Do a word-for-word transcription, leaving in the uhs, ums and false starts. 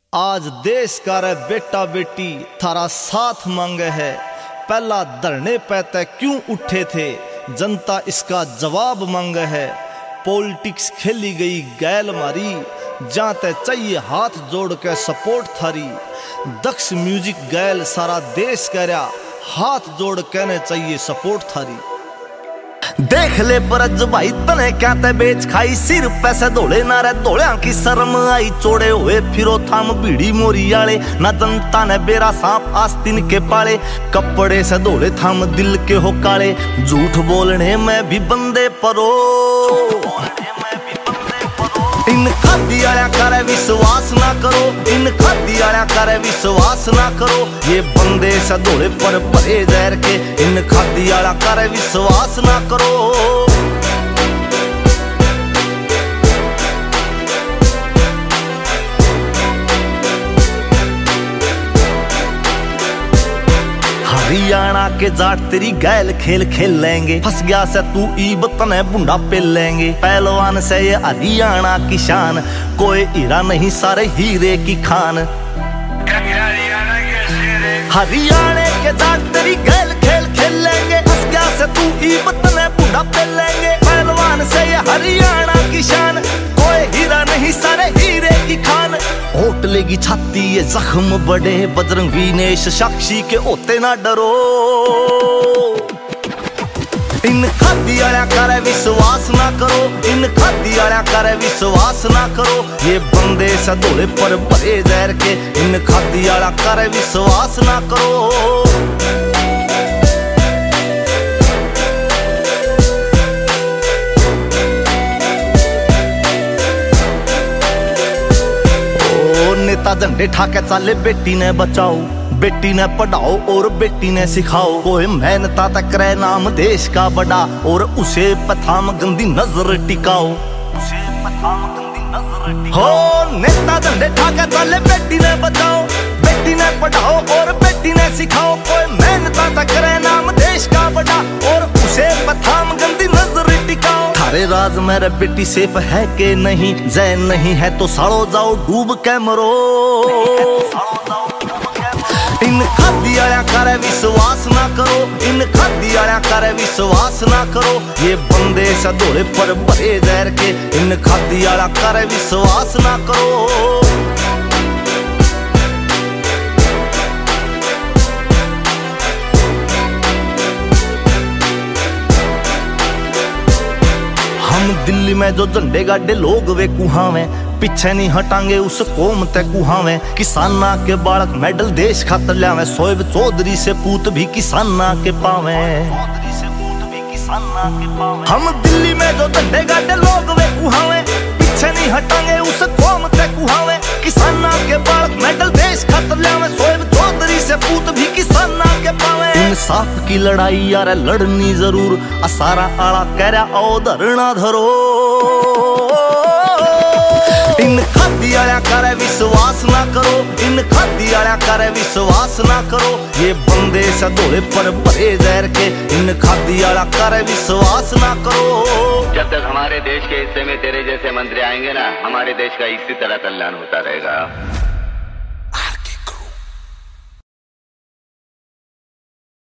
आज देश का रे बेटा बेटी थारा साथ मांगे है। पहला धरने पे तय क्यों उठे थे, जनता इसका जवाब मांगे है। पॉलिटिक्स खेली गई गैल मारी, जाते चाहिए हाथ जोड़ के सपोर्ट थारी। दक्ष म्यूजिक गैल सारा देश कह रहा, हाथ जोड़ कहने चाहिए सपोर्ट थारी। देख ले ब्रज भाई तने क्या ते बेच खाई, सिर पैसे धोले ना रे धोलिया की शर्म आई। चोड़े हुए फिरो थाम बीड़ी मोरी आले, ना जनता ने बेरा सांप आस्तीन के पाले। कपड़े से धोले थाम दिल के हो काले, झूठ बोलने में भी बंदे परो। इन खादी आया करे विश्वास ना करो, इन खादी आया करे विश्वास ना करो। ये बंदे से धोले पर भरे जहर के, इन खादी आया करे विश्वास ना करो। हरियाणा के जाट तेरी गैल खेल खेल लेंगे, फंस गया से तू ईब तने बुंडा पे लेंगे। पहलवान से ये हरियाणा की शान, कोई हीरा नहीं सारे हीरे की खान। हरियाणा के जाट तेरी गैल खेल खेल लेंगे, फंस गया से तू ईब तने बुंडा पे लेंगे। पहलवान से ये हरियाणा की शान, कोई हीरा नहीं सारे हीरे की खान। होट लेगी छाती ये जख्म बड़े, बजरंग विनेश साक्षी के होते ना डरो। इन खादी आया करे विश्वास ना करो, इन खादी आया करे विश्वास ना करो। ये बंदे से धोले पर भरे जहर के, इन खादी आया करे विश्वास ना करो। नेता झंडे ठाके चाले, बेटी ने बचाओ, बेटी ने पढ़ाओ और बेटी ने सिखाओ। कोई मेहनता तक रहे नाम देश का बड़ा, और उसे पथाम गंदी नजर टिकाओ, उसे पथाम गंदी नजर टिकाओ। हो नेता झंडे ठाके चाले, बेटी ने बचाओ, बेटी ने पढ़ाओ और बेटी ने सिखाओ। कोई मेहनता तक रहे नाम देश का बड़ा, और उसे पथाम गंदी नजर टिकाओ। थारे राज मेरे बेटी सेफ है के नहीं, जैन नहीं है तो साड़ो जाओ डूब के मरो। इन खादी आया करे विश्वास ना करो, इन खादी आया करे विश्वास ना करो। ये बंदे से धोले पर भरे जहर के, इन खादी आया करे विश्वास ना करो। हम दिल्ली में जो झंडे गाड़े लोग वे कुहावे, पीछे नहीं हटांगे उस कौम ते कुहावे। किसाना के बालक मेडल देश खातर लावे, शोएब चौधरी से पूत भी किसाना के पावे। हम दिल्ली में जो झंडे गाड़े लोग वे कुहावे, पीछे नहीं हटांगे उस कौम ते कुहावे। किसाना के बालक मेडल देश खातर लावे, शोएब चौधरी से पूत भी किसाना के पावे। इंसाफ की लड़ाई यार लड़नी जरूर, असारा आला कह रहा आओ धरना धरो। इन खादी आया करे विश्वास ना करो, इन खादी आया करे विश्वास ना करो। ये बंदे से धोले पर भरे जहर के, इन खादी आया करे विश्वास ना करो। जब तक हमारे देश के हिस्से में तेरे जैसे मंत्री आएंगे ना, हमारे देश का इसी तरह कल्याण होता रहेगा।